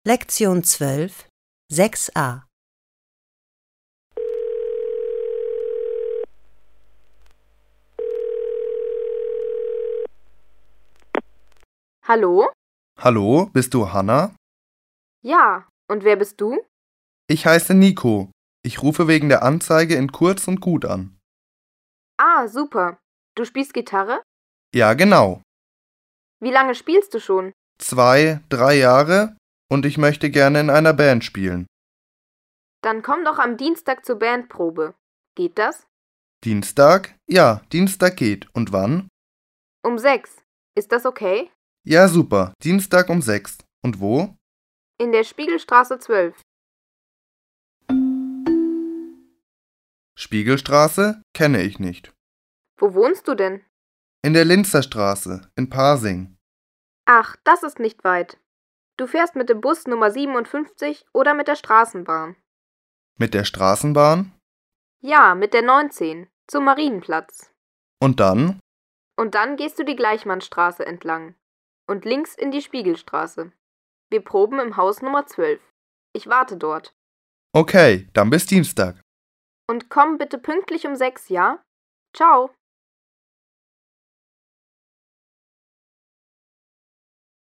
Lektion 12, 6a. Hallo? Hallo, bist du Hanna? Ja, und wer bist du? Ich heiße Nico. Ich rufe wegen der Anzeige in Kurz und Gut an. Ah, super. Du spielst Gitarre? Ja, genau. Wie lange spielst du schon? 2, 3 Jahre und ich möchte gerne in einer Band spielen. Dann komm doch am Dienstag zur Bandprobe. Geht das? Dienstag? Ja, Dienstag geht. Und wann? Um 6. Ist das okay? Ja, super. Dienstag um 6. Und wo? In der Spiegelstraße 12. Spiegelstraße? Kenne ich nicht. Wo wohnst du denn? In der Linzerstraße, in Pasing. Ach, das ist nicht weit. Du fährst mit dem Bus Nummer 57 oder mit der Straßenbahn. Mit der Straßenbahn? Ja, mit der 19 zum Marienplatz. Und dann? Und dann gehst du die Gleichmannstraße entlang und links in die Spiegelstraße. Wir proben im Haus Nummer 12. Ich warte dort. Okay, dann bis Dienstag. Und komm bitte pünktlich um 6, ja? Ciao.